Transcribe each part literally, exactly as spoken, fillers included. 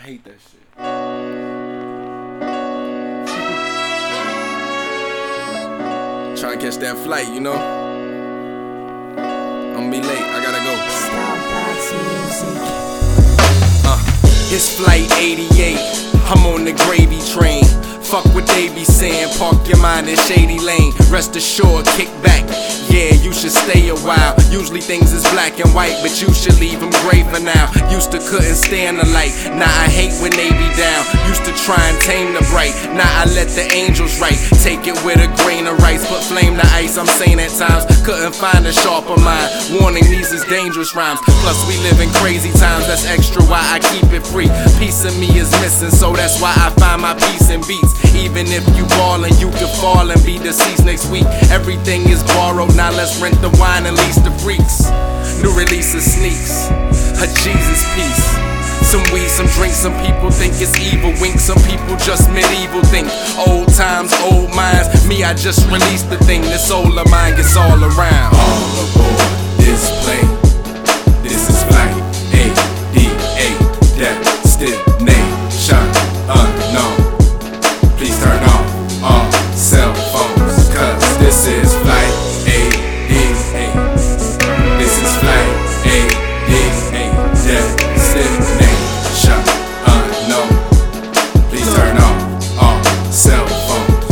hate that shit. Trying to catch that flight, you know? I'm gonna be late, I gotta go. Uh, it's flight eighty-eight, I'm on the gravy train. Fuck what they be saying, park your mind in shady lane. Rest assured, kick back, yeah, you should stay a while. Usually things is black and white, but you should leave them gray for now. Used to couldn't stand the light, now I hate when they be down. Used to try and tame the bright, now I let the angels write. Take it with a grain of rice, put flame to ice, I'm sane at times. Couldn't find a sharper mind, warning these is dangerous rhymes. Plus we live in crazy times, that's extra why I keep it free. Piece of me is missing, so that's why I find my peace in beats. Even if you ballin', you can fall and be deceased next week. Everything is borrowed, now let's rent the wine and lease the freaks. New releases sneaks, a Jesus piece. Some weed, some drink, some people think it's evil wink. Some people just medieval think. Old times, old minds, me I just released the thing. This soul of mine gets all around. All aboard this plane, this is flight A D A, destination unknown. Please turn off all cell phones, cause this is flight A D A. This is flight A D A, destination unknown. Please turn off all cell phones.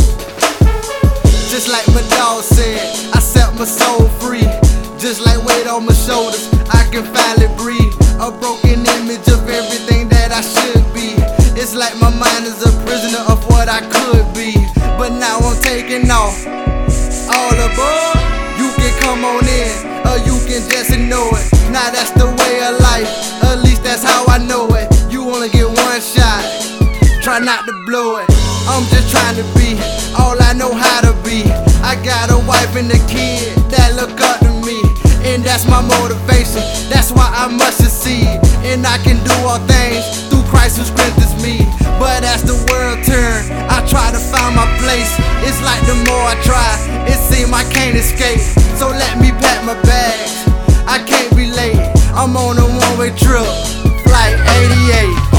Just like my dog said, I set my soul free. Just like weight on my shoulders, I can finally breathe. A broken image of everything that I should be. It's like my mind is a prisoner of what I could be. But now I'm taking off. All aboard, you can come on in, or you can just ignore it. Now that's the way of life, at least that's how I know it. You only get one shot, try not to blow it. I'm just trying to be all I know how to be. I got a wife and a kid that look up to me, and that's my motivation, that's why I must succeed. And I can do all things through Christ who strengthens me. But as the world turns, I try to find my place. It's like the more I try, it seems I can't escape. So let me pack my bags, I can't be late. I'm on a one-way trip, flight eighty-eight.